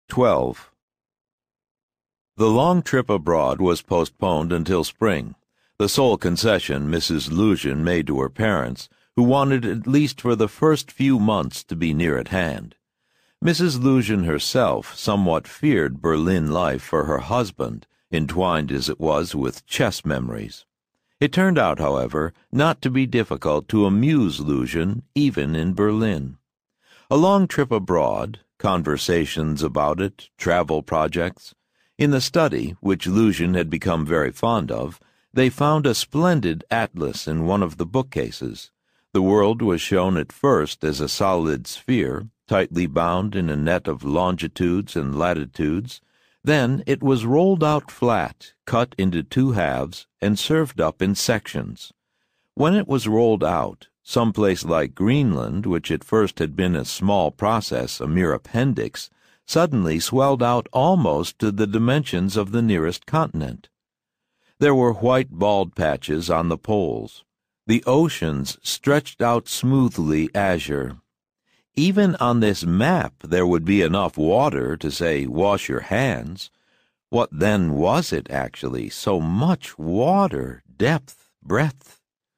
12. The long trip abroad was postponed until spring, the sole concession Mrs. Luzhin made to her parents, who wanted at least for the first few months to be near at hand. Mrs. Luzhin herself somewhat feared Berlin life for her husband, entwined as it was with chess memories. It turned out, however, not to be difficult to amuse Luzhin even in Berlin. A long trip abroad, conversations about it, travel projects. In the study, which Luzhin had become very fond of, they found a splendid atlas in one of the bookcases. The world was shown at first as a solid sphere, tightly bound in a net of longitudes and latitudes. Then it was rolled out flat, cut into two halves, and served up in sections. When it was rolled out, some place like Greenland, which at first had been a small process, a mere appendix, suddenly swelled out almost to the dimensions of the nearest continent. There were white bald patches on the poles. The oceans stretched out smoothly azure. Even on this map there would be enough water to say, wash your hands. What then was it, actually? So much water, depth, breadth.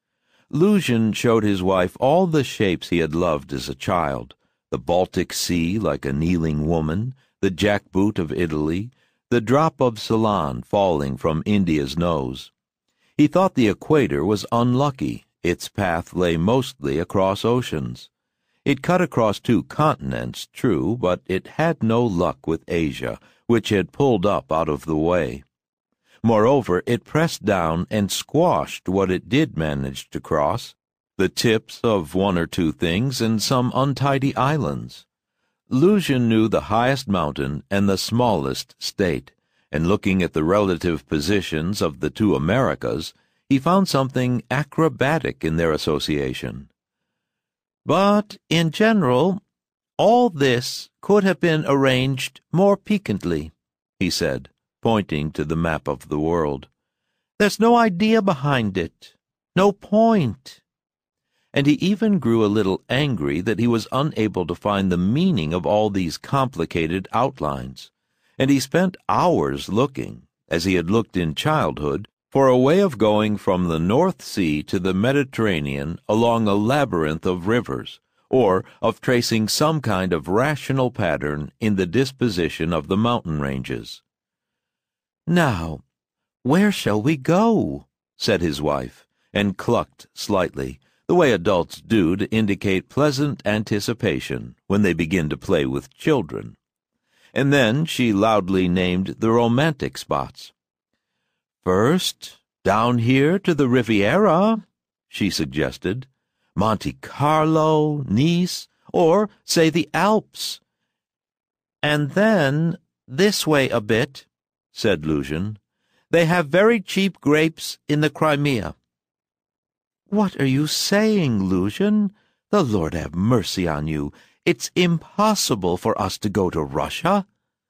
Luzhin showed his wife all the shapes he had loved as a child, the Baltic Sea like a kneeling woman, the jackboot of Italy, the drop of Ceylon falling from India's nose. He thought the equator was unlucky. Its path lay mostly across oceans. It cut across two continents, true, but it had no luck with Asia, which had pulled up out of the way. Moreover, it pressed down and squashed what it did manage to cross, the tips of one or two things and some untidy islands. Luzhin knew the highest mountain and the smallest state, and looking at the relative positions of the two Americas, he found something acrobatic in their association. But, in general, all this could have been arranged more piquantly, he said, pointing to the map of the world. There's no idea behind it, no point. And he even grew a little angry that he was unable to find the meaning of all these complicated outlines, and he spent hours looking, as he had looked in childhood, for a way of going from the North Sea to the Mediterranean along a labyrinth of rivers, or of tracing some kind of rational pattern in the disposition of the mountain ranges. "Now, where shall we go?" said his wife, and clucked slightly, the way adults do to indicate pleasant anticipation when they begin to play with children. And then she loudly named the romantic spots. "First, down here to the Riviera," she suggested. "Monte Carlo, Nice, or, say, the Alps." "And then this way a bit," said Luzhin. "They have very cheap grapes in the Crimea." "What are you saying, Luzhin? The Lord have mercy on you. It's impossible for us to go to Russia."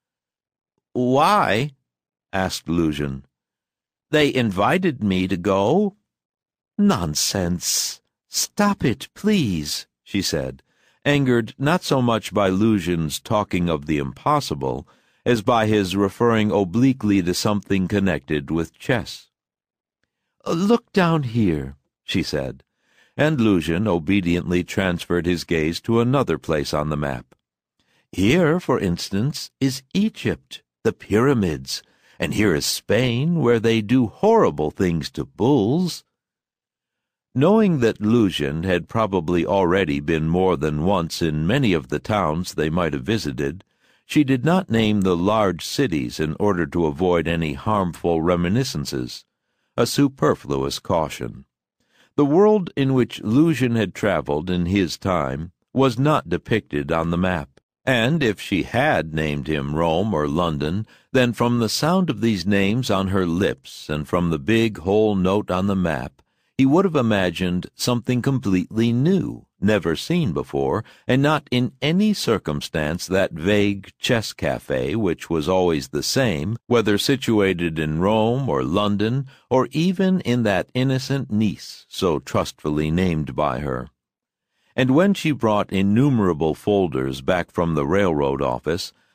"Why?" asked Luzhin. "They invited me to go." "Nonsense. Stop it, please," she said, angered not so much by Luzhin's talking of the impossible as by his referring obliquely to something connected with chess. "Look down here," she said, and Luzhin obediently transferred his gaze to another place on the map. "Here, for instance, is Egypt, the pyramids, and here is Spain, where they do horrible things to bulls." Knowing that Luzhin had probably already been more than once in many of the towns they might have visited, she did not name the large cities in order to avoid any harmful reminiscences, a superfluous caution. The world in which Luzhin had traveled in his time was not depicted on the map, and if she had named him Rome or London, then from the sound of these names on her lips and from the big whole note on the map, he would have imagined something completely new, never seen before, and not in any circumstance that vague chess cafe which was always the same, whether situated in Rome or London, or even in that innocent Nice so trustfully named by her. And when she brought innumerable folders back from the railroad office,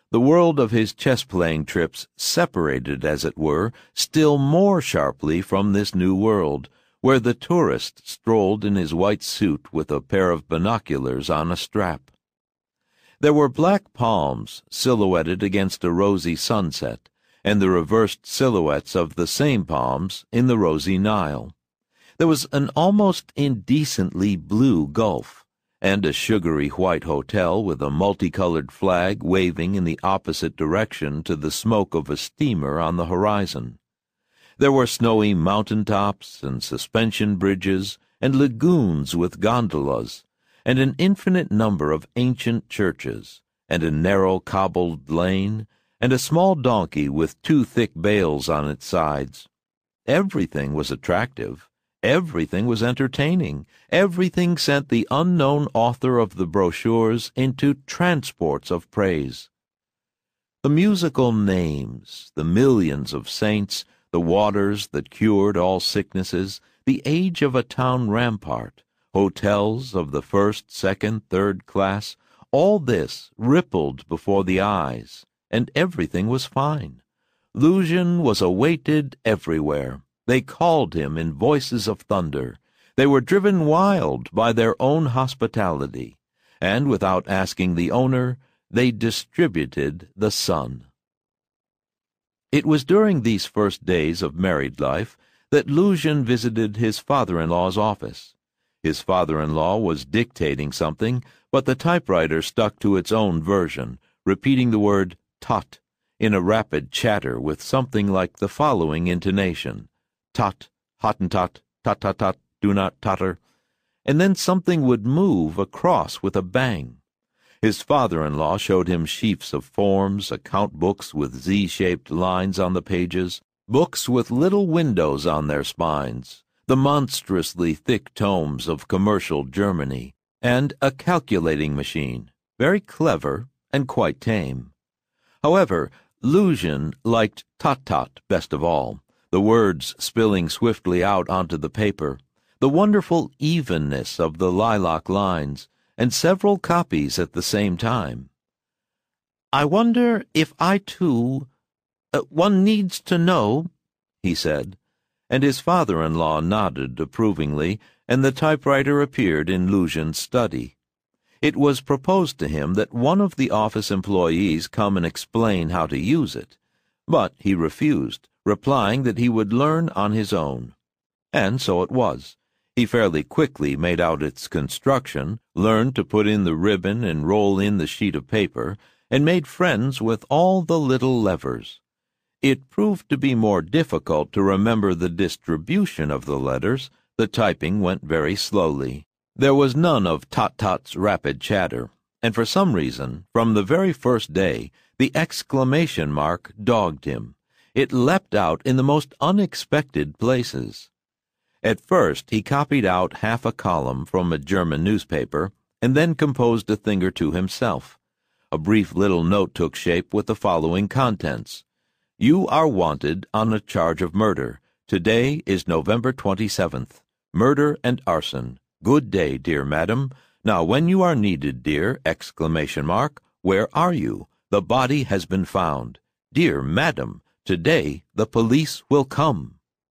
The world of his chess-playing trips separated, as it were, still more sharply from this new world, where the tourist strolled in his white suit with a pair of binoculars on a strap. There were black palms silhouetted against a rosy sunset, and the reversed silhouettes of the same palms in the rosy Nile. There was an almost indecently blue gulf, and a sugary white hotel with a multicolored flag waving in the opposite direction to the smoke of a steamer on the horizon. There were snowy mountain tops and suspension bridges and lagoons with gondolas, and an infinite number of ancient churches, and a narrow cobbled lane, and a small donkey with 2 thick bales on its sides. Everything was attractive. Everything was entertaining. Everything sent the unknown author of the brochures into transports of praise. The musical names, the millions of saints, the waters that cured all sicknesses, the age of a town rampart, hotels of the first, second, third class, all this rippled before the eyes, and everything was fine. Lucian was awaited everywhere. They called him in voices of thunder. They were driven wild by their own hospitality, and without asking the owner, they distributed the sun. It was during these first days of married life that Lucian visited his father-in-law's office. His father-in-law was dictating something, but the typewriter stuck to its own version, repeating the word "tot" in a rapid chatter with something like the following intonation: "Tot, Hottentot, tot-tot-tot, do not totter," and then something would move across with a bang. His father-in-law showed him sheafs of forms, account books with Z-shaped lines on the pages, books with little windows on their spines, the monstrously thick tomes of commercial Germany, and a calculating machine, very clever and quite tame. However, Lucian liked tot-tot best of all, the words spilling swiftly out onto the paper, the wonderful evenness of the lilac lines, and several copies at the same time. "I wonder if I, too... one needs to know," he said, and his father-in-law nodded approvingly, and the typewriter appeared in Lucian's study. It was proposed to him that one of the office employees come and explain how to use it, but he refused, replying that he would learn on his own. And so it was. He fairly quickly made out its construction, learned to put in the ribbon and roll in the sheet of paper, and made friends with all the little levers. It proved to be more difficult to remember the distribution of the letters. The typing went very slowly. There was none of Tot-Tot's rapid chatter, and for some reason, from the very first day, the exclamation mark dogged him. It leapt out in the most unexpected places. At first he copied out half a column from a German newspaper, and then composed a thing or two himself. A brief little note took shape with the following contents: "You are wanted on a charge of murder. Today is November 27th. Murder and arson. Good day, dear madam. Now when you are needed, dear, ! Where are you? The body has been found. Dear madam, today the police will come."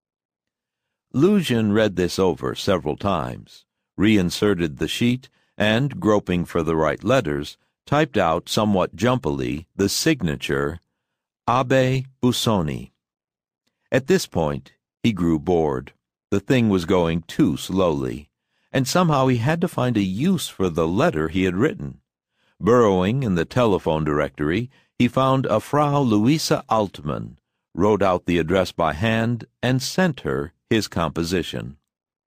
Lucian read this over several times, reinserted the sheet, and, groping for the right letters, typed out somewhat jumpily the signature Abbe Busoni. At this point, he grew bored. The thing was going too slowly, and somehow he had to find a use for the letter he had written. Burrowing in the telephone directory, he found a Frau Louisa Altmann, wrote out the address by hand, and sent her his composition.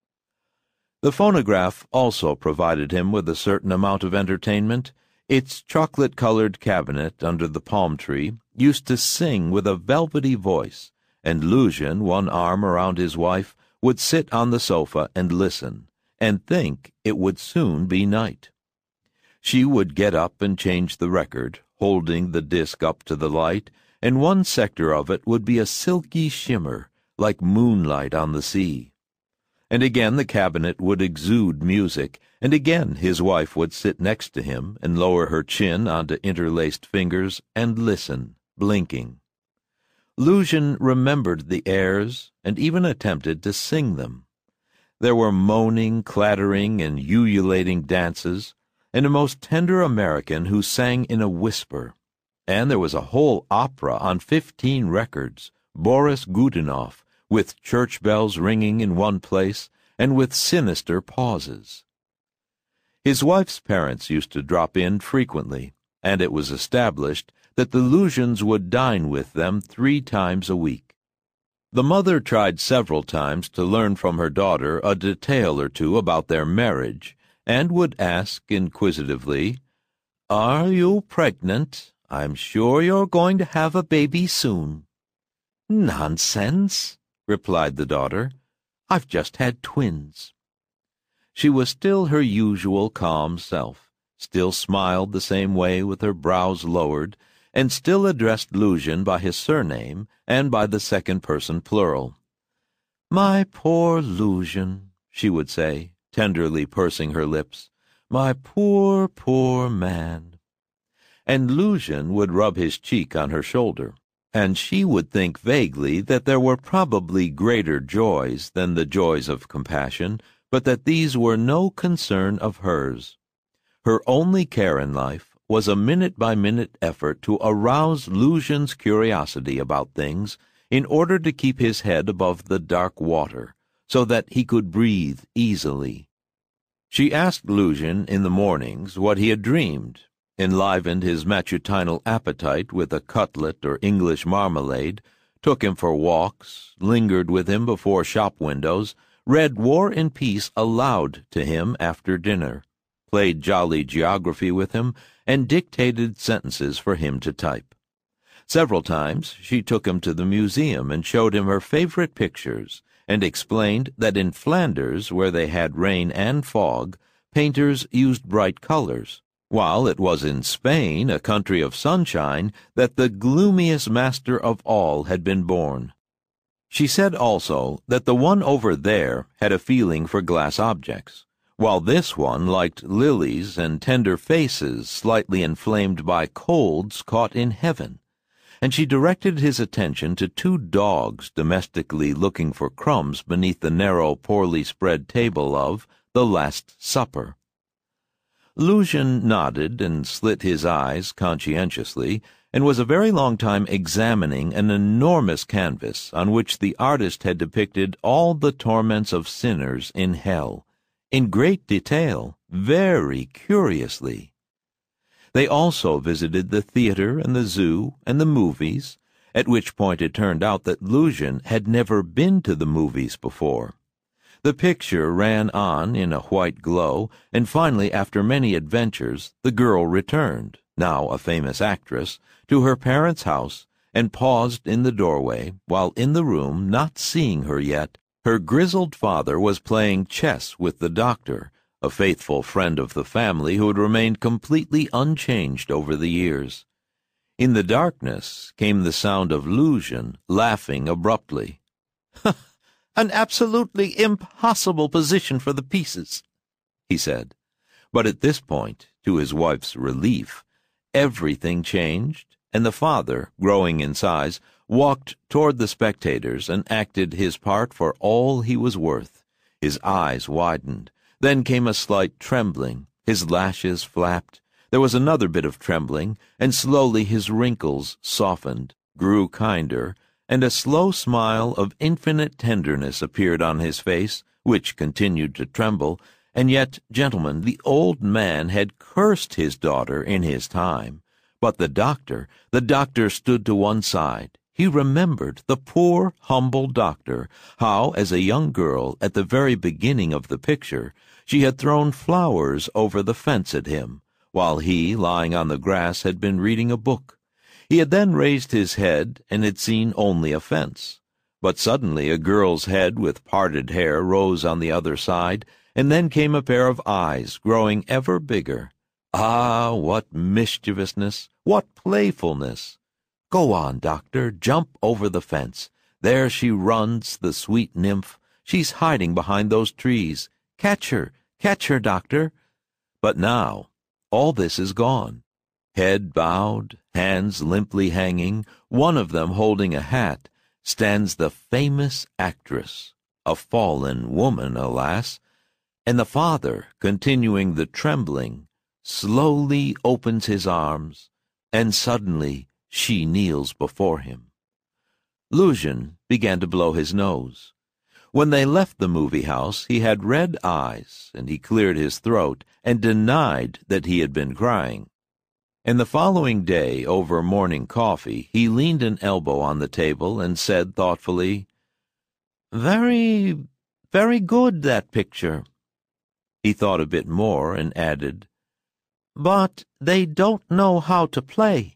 The phonograph also provided him with a certain amount of entertainment. Its chocolate-colored cabinet under the palm tree used to sing with a velvety voice, and Lucian, one arm around his wife, would sit on the sofa and listen, and think it would soon be night. She would get up and change the record, holding the disc up to the light, and one sector of it would be a silky shimmer, like moonlight on the sea. and again the cabinet would exude music, and again his wife would sit next to him and lower her chin onto interlaced fingers and listen, blinking. Lucian remembered the airs and even attempted to sing them. There were moaning, clattering, and ululating dances, and a most tender American who sang in a whisper, and there was a whole opera on 15 records, Boris Godunov, with church bells ringing in one place and with sinister pauses. His wife's parents used to drop in frequently, and it was established that the Lusians would dine with them 3 times a week. The mother tried several times to learn from her daughter a detail or two about their marriage, and would ask inquisitively, "Are you pregnant? I'm sure you're going to have a baby soon." "Nonsense," replied the daughter. "I've just had twins." She was still her usual calm self, still smiled the same way with her brows lowered, and still addressed Lucian by his surname and by the second-person plural. "My poor Lucian," she would say, tenderly pursing her lips, "my poor, poor man." And Lucian would rub his cheek on her shoulder, and she would think vaguely that there were probably greater joys than the joys of compassion, but that these were no concern of hers. Her only care in life was a minute-by-minute effort to arouse Lucian's curiosity about things in order to keep his head above the dark water, so that he could breathe easily. She asked Lucian in the mornings what he had dreamed, enlivened his matutinal appetite with a cutlet or English marmalade, took him for walks, lingered with him before shop windows, read War and Peace aloud to him after dinner, played jolly geography with him, and dictated sentences for him to type. Several times she took him to the museum and showed him her favorite pictures, and explained that in Flanders, where they had rain and fog, painters used bright colors, while it was in Spain, a country of sunshine, that the gloomiest master of all had been born. She said also that the one over there had a feeling for glass objects, while this one liked lilies and tender faces slightly inflamed by colds caught in heaven, and she directed his attention to 2 dogs domestically looking for crumbs beneath the narrow, poorly spread table of The Last Supper. Lucian nodded and slit his eyes conscientiously, and was a very long time examining an enormous canvas on which the artist had depicted all the torments of sinners in hell, in great detail, very curiously. They also visited the theater and the zoo and the movies, at which point it turned out that Lucian had never been to the movies before. The picture ran on in a white glow, and finally, after many adventures, the girl returned, now a famous actress, to her parents' house, and paused in the doorway, while in the room, not seeing her yet, her grizzled father was playing chess with the doctor, a faithful friend of the family who had remained completely unchanged over the years. In the darkness came the sound of Lucian laughing abruptly. "An absolutely impossible position for the pieces," he said. But at this point, to his wife's relief, everything changed, and the father, growing in size, walked toward the spectators and acted his part for all he was worth. His eyes widened. Then came a slight trembling. His lashes flapped. There was another bit of trembling, and slowly his wrinkles softened, grew kinder, and a slow smile of infinite tenderness appeared on his face, which continued to tremble, and yet, gentlemen, the old man had cursed his daughter in his time. But the doctor stood to one side. He remembered, the poor, humble doctor, how, as a young girl, at the very beginning of the picture, she had thrown flowers over the fence at him, while he, lying on the grass, had been reading a book. He had then raised his head and had seen only a fence. But suddenly a girl's head with parted hair rose on the other side, and then came a pair of eyes growing ever bigger. Ah, what mischievousness, what playfulness! "Go on, doctor, jump over the fence. There she runs, the sweet nymph. She's hiding behind those trees. Catch her, Doctor." But now, all this is gone. Head bowed, hands limply hanging, one of them holding a hat, stands the famous actress, a fallen woman, alas, and the father, continuing the trembling, slowly opens his arms, and suddenly she kneels before him. Lucian began to blow his nose. When they left the movie house, he had red eyes, and he cleared his throat and denied that he had been crying. And the following day, over morning coffee, he leaned an elbow on the table and said thoughtfully, "Very, very good, that picture." He thought a bit more and added, "But they don't know how to play."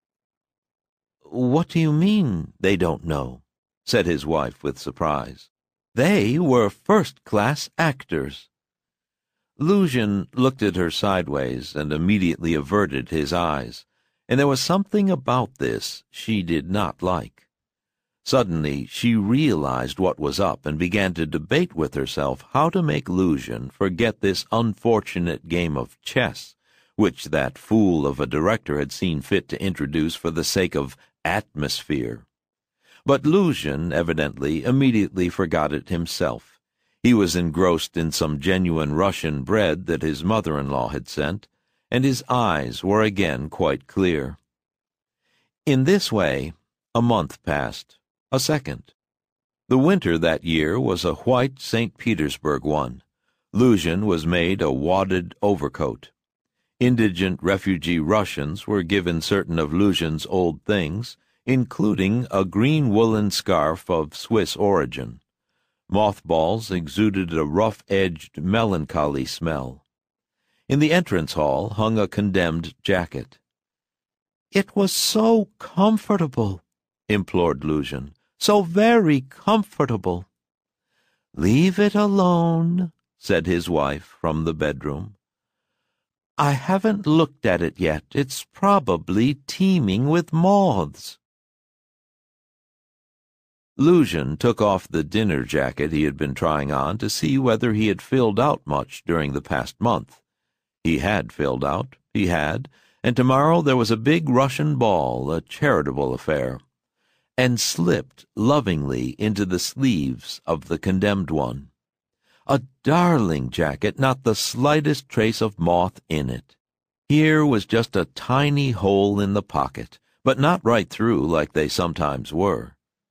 "What do you mean, they don't know?" said his wife with surprise. "They were first-class actors." Lucian looked at her sideways and immediately averted his eyes, and there was something about this she did not like. Suddenly she realized what was up and began to debate with herself how to make Lucian forget this unfortunate game of chess, which that fool of a director had seen fit to introduce for the sake of atmosphere. But Lucian, evidently, immediately forgot it himself. He was engrossed in some genuine Russian bread that his mother-in-law had sent, and his eyes were again quite clear. In this way, a month passed, a second. The winter that year was a white St. Petersburg one. Lucian was made a wadded overcoat. Indigent refugee Russians were given certain of Lucian's old things, including a green woolen scarf of Swiss origin. Mothballs exuded a rough-edged, melancholy smell. In the entrance hall hung a condemned jacket. "It was so comfortable," implored Lucian. "So very comfortable." "Leave it alone," said his wife from the bedroom. "I haven't looked at it yet. It's probably teeming with moths." Lucian took off the dinner jacket he had been trying on to see whether he had filled out much during the past month. He had filled out, he had, and tomorrow there was a big Russian ball, a charitable affair, and slipped lovingly into the sleeves of the condemned one. A darling jacket, not the slightest trace of moth in it. Here was just a tiny hole in the pocket, but not right through like they sometimes were.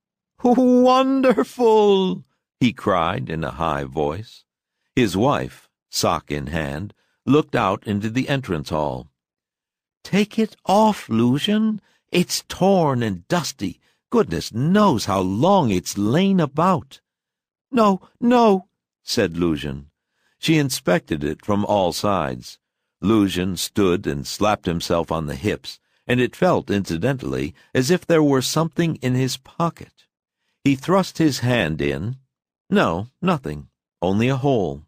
"Wonderful!" he cried in a high voice. His wife, sock in hand, looked out into the entrance hall. "Take it off, Lucian. It's torn and dusty. Goodness knows how long it's lain about." "No, no," said Lucian. She inspected it from all sides. Lucian stood and slapped himself on the hips, and it felt, incidentally, as if there were something in his pocket. He thrust his hand in. No, nothing, only a hole.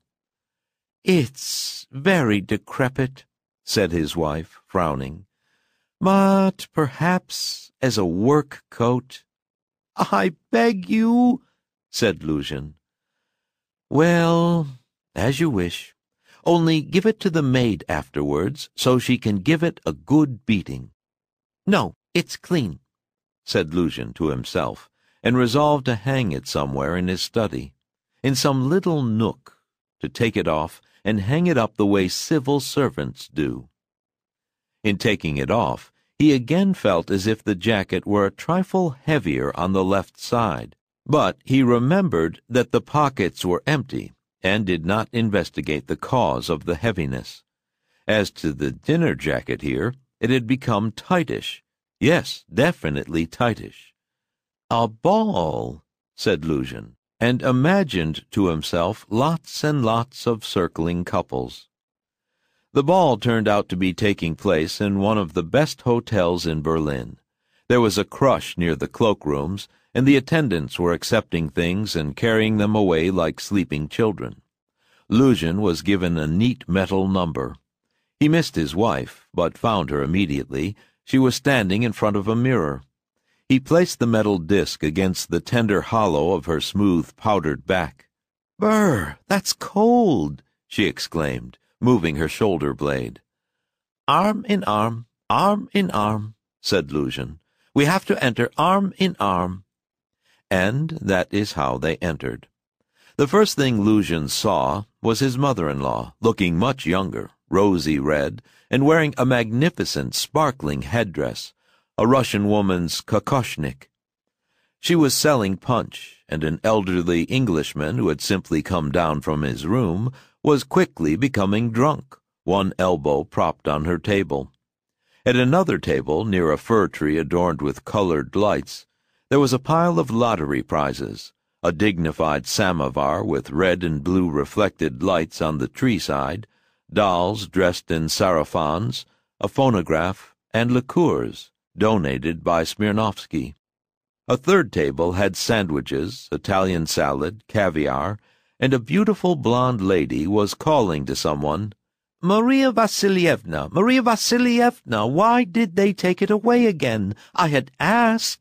"It's very decrepit," said his wife, frowning. "But perhaps as a work coat—" "I beg you," said Lucian. "Well, as you wish. Only give it to the maid afterwards, so she can give it a good beating." "No, it's clean," said Lucian to himself, and resolved to hang it somewhere in his study, in some little nook, to take it off and hang it up the way civil servants do. In taking it off, he again felt as if the jacket were a trifle heavier on the left side, but he remembered that the pockets were empty, and did not investigate the cause of the heaviness. As to the dinner jacket here, it had become tightish. Yes, definitely tightish. "A ball," said Lucian, and imagined to himself lots and lots of circling couples. The ball turned out to be taking place in one of the best hotels in Berlin. There was a crush near the cloakrooms, and the attendants were accepting things and carrying them away like sleeping children. Lucian was given a neat metal number. He missed his wife, but found her immediately. She was standing in front of a mirror. He placed the metal disc against the tender hollow of her smooth, powdered back. "Brr, that's cold," she exclaimed, moving her shoulder blade. "Arm in arm, said Luzhin. "We have to enter arm in arm." And that is how they entered. The first thing Luzhin saw was his mother-in-law, looking much younger, rosy red, and wearing a magnificent, sparkling headdress, a Russian woman's kokoshnik. She was selling punch, and an elderly Englishman who had simply come down from his room was quickly becoming drunk, one elbow propped on her table. At another table, near a fir tree adorned with colored lights, there was a pile of lottery prizes, a dignified samovar with red and blue reflected lights on the tree side, dolls dressed in sarafans, a phonograph, and liqueurs, donated by Smirnovsky. A third table had sandwiches, Italian salad, caviar, and a beautiful blonde lady was calling to someone, Maria Vasilievna, why did they take it away again? I had asked."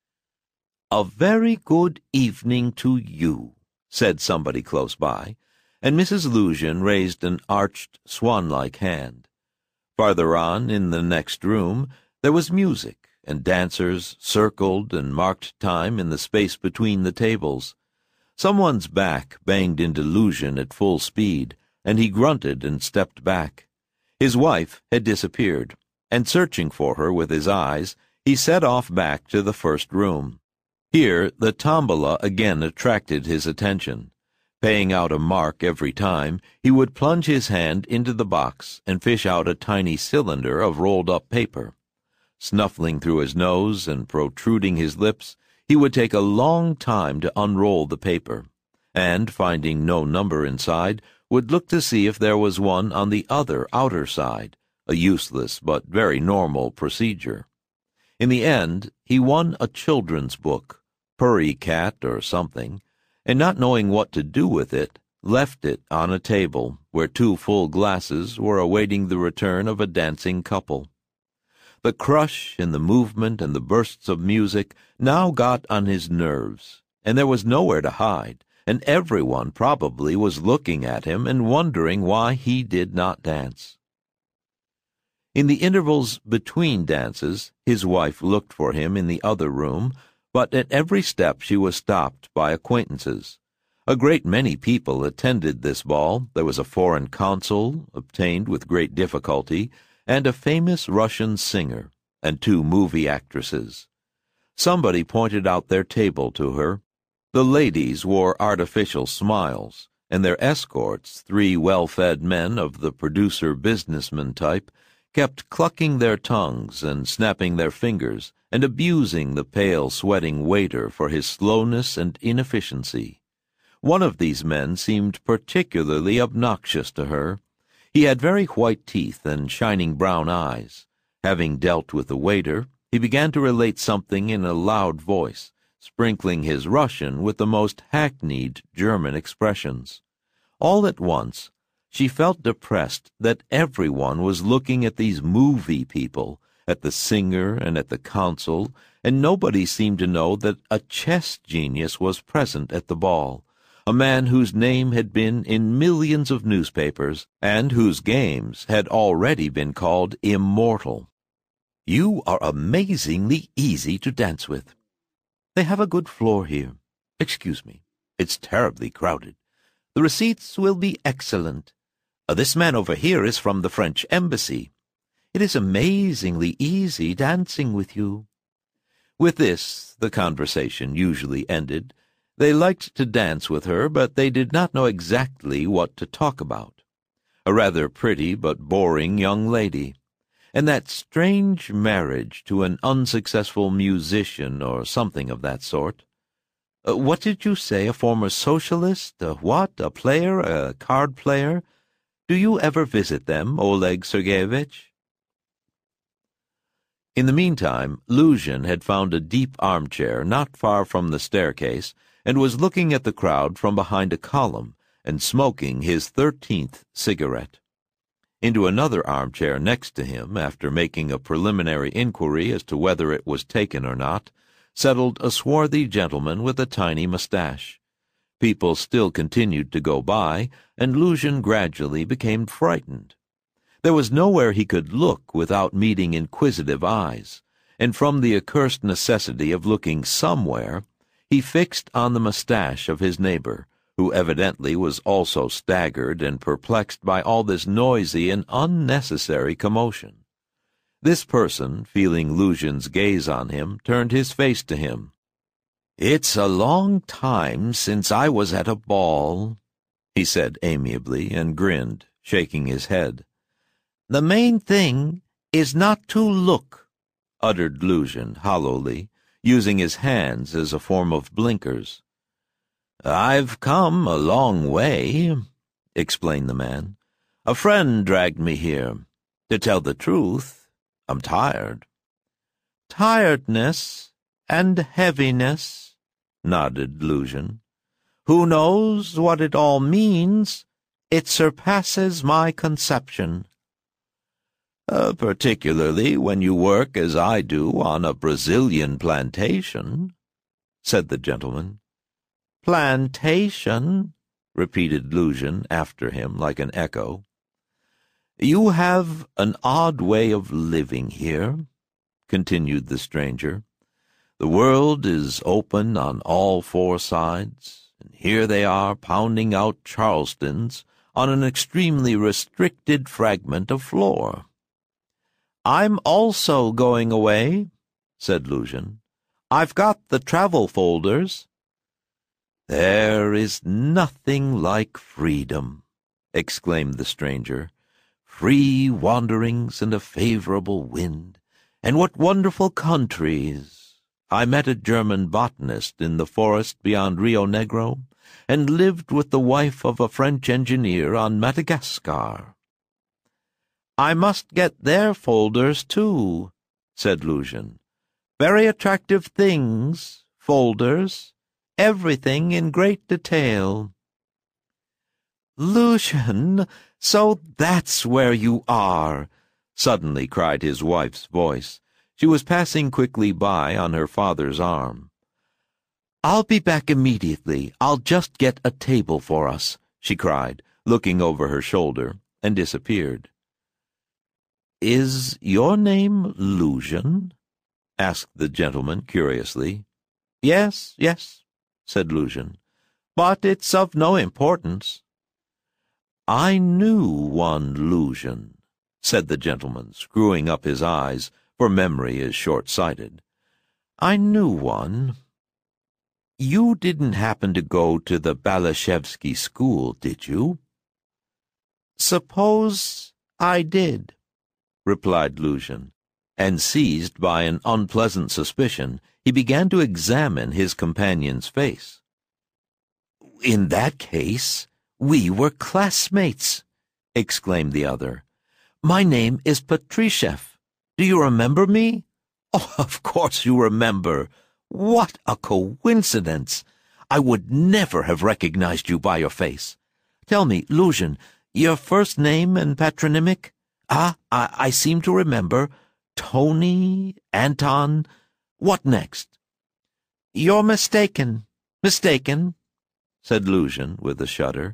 "A very good evening to you," said somebody close by, and Mrs. Luzhin raised an arched, swan-like hand. Farther on, in the next room, there was music, and dancers circled and marked time in the space between the tables. Someone's back banged into Luzhin at full speed, and he grunted and stepped back. His wife had disappeared, and searching for her with his eyes, he set off back to the first room. Here the tombola again attracted his attention. Paying out a mark every time, he would plunge his hand into the box and fish out a tiny cylinder of rolled-up paper. Snuffling through his nose and protruding his lips, he would take a long time to unroll the paper, and, finding no number inside, would look to see if there was one on the other outer side, a useless but very normal procedure. In the end, he won a children's book, Purry Cat or something, and not knowing what to do with it, left it on a table where 2 full glasses were awaiting the return of a dancing couple. The crush in the movement and the bursts of music now got on his nerves, and there was nowhere to hide, and everyone probably was looking at him and wondering why he did not dance. In the intervals between dances, his wife looked for him in the other room, but at every step she was stopped by acquaintances. A great many people attended this ball. There was a foreign consul, obtained with great difficulty, and a famous Russian singer, and 2 movie actresses. Somebody pointed out their table to her. The ladies wore artificial smiles, and their escorts, 3 well-fed men of the producer-businessman type, kept clucking their tongues and snapping their fingers and abusing the pale, sweating waiter for his slowness and inefficiency. One of these men seemed particularly obnoxious to her. He had very white teeth and shining brown eyes. Having dealt with the waiter, he began to relate something in a loud voice, sprinkling his Russian with the most hackneyed German expressions. All at once, she felt depressed that everyone was looking at these movie people, at the singer and at the consul, and nobody seemed to know that a chess genius was present at the ball, a man whose name had been in millions of newspapers, and whose games had already been called immortal. "You are amazingly easy to dance with." "They have a good floor here. Excuse me. It's terribly crowded. The receipts will be excellent. This man over here is from the French embassy. It is amazingly easy dancing with you." With this, the conversation usually ended. They liked to dance with her, but they did not know exactly what to talk about. A rather pretty but boring young lady, and that strange marriage to an unsuccessful musician or something of that sort. What did you say, a former socialist? A what? A player? A card player? Do you ever visit them, Oleg Sergeyevich? In the meantime, Luzhin had found a deep armchair not far from the staircase, and was looking at the crowd from behind a column and smoking his 13th cigarette. Into another armchair next to him, after making a preliminary inquiry as to whether it was taken or not, settled a swarthy gentleman with a tiny mustache. People still continued to go by, and Luzhin gradually became frightened. There was nowhere he could look without meeting inquisitive eyes, and from the accursed necessity of looking somewhere, he fixed on the mustache of his neighbor, who evidently was also staggered and perplexed by all this noisy and unnecessary commotion. This person, feeling Luzhin's gaze on him, turned his face to him. "It's a long time since I was at a ball," he said amiably, and grinned, shaking his head. "The main thing is not to look," uttered Luzhin hollowly, using his hands as a form of blinkers. "I've come a long way," explained the man. "A friend dragged me here. To tell the truth, I'm tired." "Tiredness and heaviness," nodded Luzhin. "Who knows what it all means? It surpasses my conception." "Particularly when you work as I do on a Brazilian plantation," said the gentleman. "Plantation," repeated Luzhin after him like an echo. "You have an odd way of living here," continued the stranger. "The world is open on all four sides, and here they are pounding out Charlestons on an extremely restricted fragment of floor." "I'm also going away," said Luzhin. "I've got the travel folders." "There is nothing like freedom," exclaimed the stranger. "Free wanderings and a favorable wind, and what wonderful countries! I met a German botanist in the forest beyond Rio Negro, and lived with the wife of a French engineer on Madagascar." "I must get their folders, too," said Luzhin. "Very attractive things, folders, everything in great detail." "Luzhin, so that's where you are!" suddenly cried his wife's voice. She was passing quickly by on her father's arm. "I'll be back immediately. I'll just get a table for us," she cried, looking over her shoulder, and disappeared. "Is your name Luzhin?" asked the gentleman curiously. Yes, said Luzhin, "but it's of no importance." "I knew one Luzhin," said the gentleman, screwing up his eyes, for memory is short-sighted. "I knew one. You didn't happen to go to the Balashevsky school, did you?" "Suppose I did," replied Luzhin, and seized by an unpleasant suspicion, he began to examine his companion's face. "In that case, we were classmates," exclaimed the other. "My name is Patryshev. Do you remember me?" "Oh, of course you remember. What a coincidence! I would never have recognized you by your face. Tell me, Luzhin, your first name and patronymic? I seem to remember. Tony, Anton. What next?" "You're mistaken, said Luzhin with a shudder.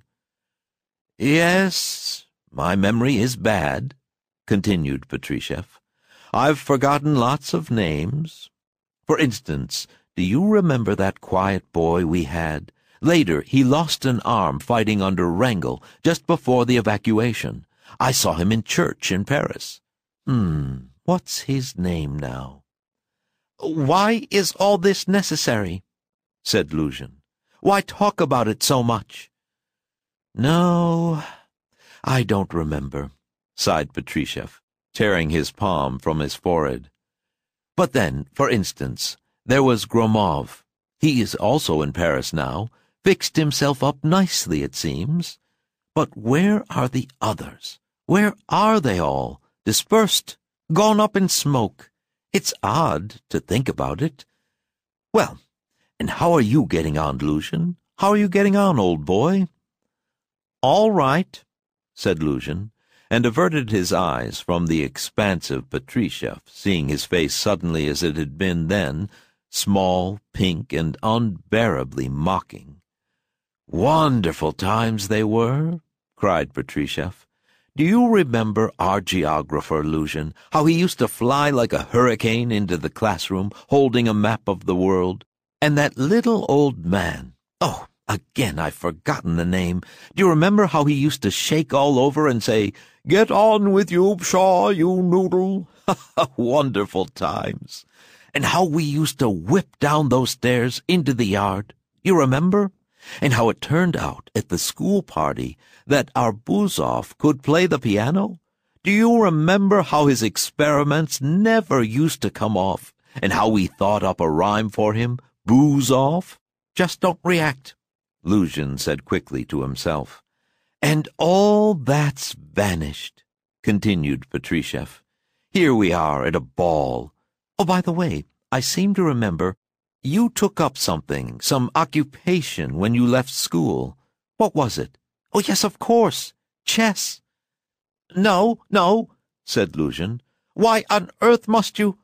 "Yes, my memory is bad," continued Patryshev. "I've forgotten lots of names. For instance, do you remember that quiet boy we had? Later, he lost an arm fighting under Wrangel just before the evacuation. I saw him in church in Paris. What's his name now?" "Why is all this necessary?" said Luzhin. "Why talk about it so much?" "No, I don't remember," sighed Patryshev, tearing his palm from his forehead. "But then, for instance, there was Gromov. He is also in Paris now, fixed himself up nicely, it seems. But where are the others? Where are they all? Dispersed, gone up in smoke. It's odd to think about it. Well, and how are you getting on, Luzhin? How are you getting on, old boy?" "All right," said Luzhin, and averted his eyes from the expansive Patryshev, seeing his face suddenly as it had been then, small, pink, and unbearably mocking. Wonderful times they were, cried Petrishev. Do you remember our geographer, Luzhin, how he used to fly like a hurricane into the classroom, holding a map of the world? And that little old man, oh, again I've forgotten the name. Do you remember how he used to shake all over and say, "Get on with you, Pshaw, you noodle"? Wonderful times. And how we used to whip down those stairs into the yard. You remember? And how it turned out at the school party that Arbuzov could play the piano? Do you remember how his experiments never used to come off, and how we thought up a rhyme for him, booze off? Just don't react, Luzhin said quickly to himself. And all that's vanished, continued Petrishev. Here we are at a ball. Oh, by the way, I seem to remember you took up something, some occupation, when you left school. What was it? Oh, yes, of course. Chess. No, said Luzhin. Why on earth must you—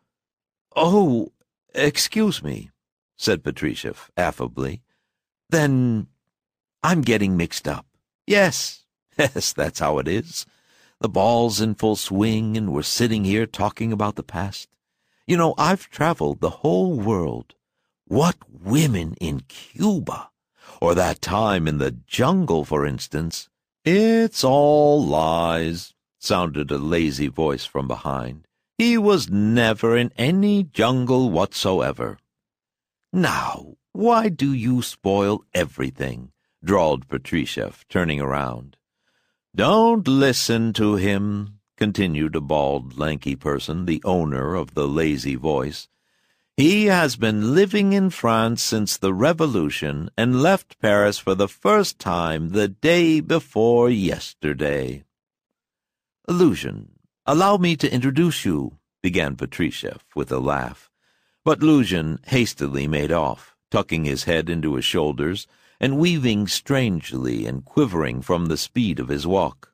Oh, excuse me, said Petrishev affably. Then I'm getting mixed up. Yes, that's how it is. The ball's in full swing, and we're sitting here talking about the past. You know, I've traveled the whole world. What women in Cuba! Or that time in the jungle, for instance. It's all lies, sounded a lazy voice from behind. He was never in any jungle whatsoever. Now, why do you spoil everything? Drawled Petrishev, turning around. Don't listen to him, continued a bald, lanky person, the owner of the lazy voice. He has been living in France since the Revolution and left Paris for the first time the day before yesterday. Luzhin, allow me to introduce you, began Petrishev with a laugh. But Luzhin hastily made off, tucking his head into his shoulders and weaving strangely and quivering from the speed of his walk.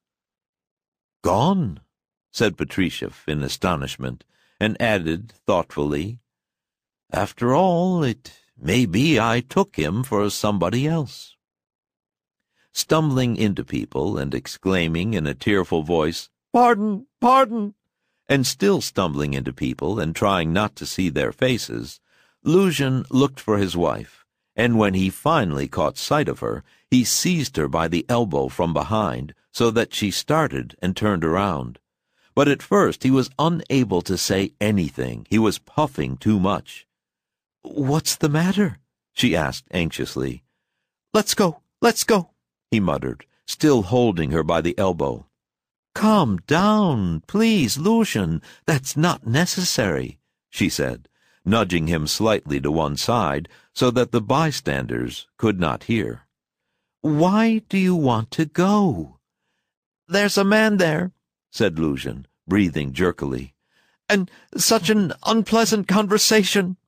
Gone, said Petrishev in astonishment, and added thoughtfully, After all, it may be I took him for somebody else. Stumbling into people and exclaiming in a tearful voice, Pardon, pardon, and still stumbling into people and trying not to see their faces, Luzhin looked for his wife, and when he finally caught sight of her, he seized her by the elbow from behind, so that she started and turned around. But at first he was unable to say anything. He was puffing too much. "What's the matter?" she asked anxiously. Let's go, he muttered, still holding her by the elbow. Calm down, please, Luzhin. That's not necessary, she said, nudging him slightly to one side so that the bystanders could not hear. Why do you want to go? There's a man there, said Luzhin, breathing jerkily, and such an unpleasant conversation.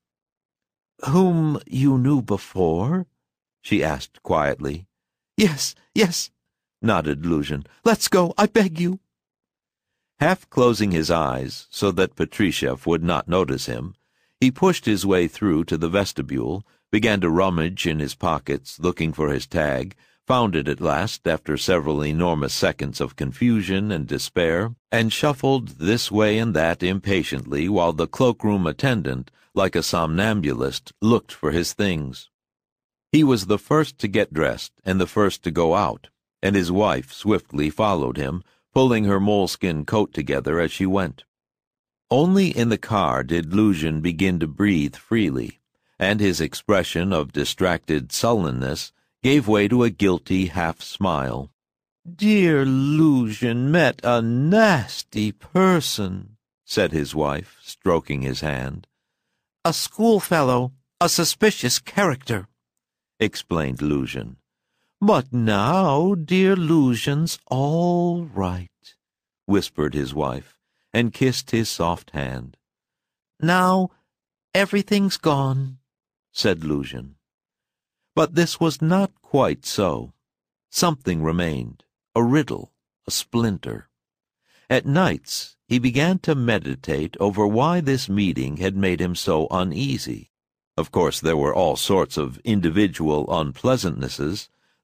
Whom you knew before? She asked quietly. Yes, nodded Luzhin. Let's go, I beg you. Half closing his eyes so that Petrishev would not notice him, he pushed his way through to the vestibule, began to rummage in his pockets, looking for his tag, found it at last after several enormous seconds of confusion and despair, and shuffled this way and that impatiently while the cloakroom attendant, like a somnambulist, looked for his things. He was the first to get dressed and the first to go out, and his wife swiftly followed him, pulling her moleskin coat together as she went. Only in the car did Luzhin begin to breathe freely, and his expression of distracted sullenness gave way to a guilty half-smile. Dear Luzhin met a nasty person, said his wife, stroking his hand. A schoolfellow, a suspicious character, explained Luzhin. But now, dear Luzhin's all right, whispered his wife, and kissed his soft hand. Now, everything's gone, said Luzhin. But this was not quite so. Something remained, a riddle, a splinter. At nights, he began to meditate over why this meeting had made him so uneasy. Of course, there were all sorts of individual unpleasantnesses,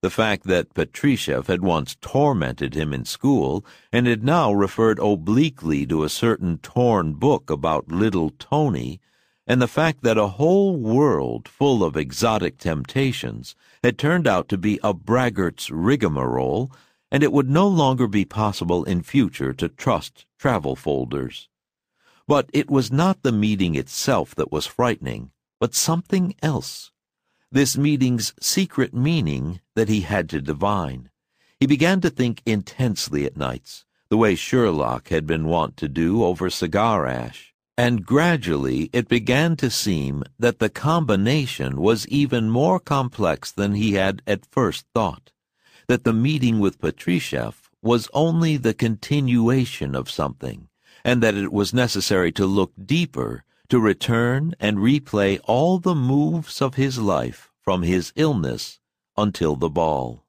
The fact that Patrushev had once tormented him in school and had now referred obliquely to a certain torn book about little Tony, and the fact that a whole world full of exotic temptations had turned out to be a braggart's rigmarole, and it would no longer be possible in future to trust travel folders. But it was not the meeting itself that was frightening, but something else. This meeting's secret meaning that he had to divine. He began to think intensely at nights, the way Sherlock had been wont to do over cigar ash, and gradually it began to seem that the combination was even more complex than he had at first thought, that the meeting with Patrushev was only the continuation of something, and that it was necessary to look deeper, to return and replay all the moves of his life from his illness until the ball.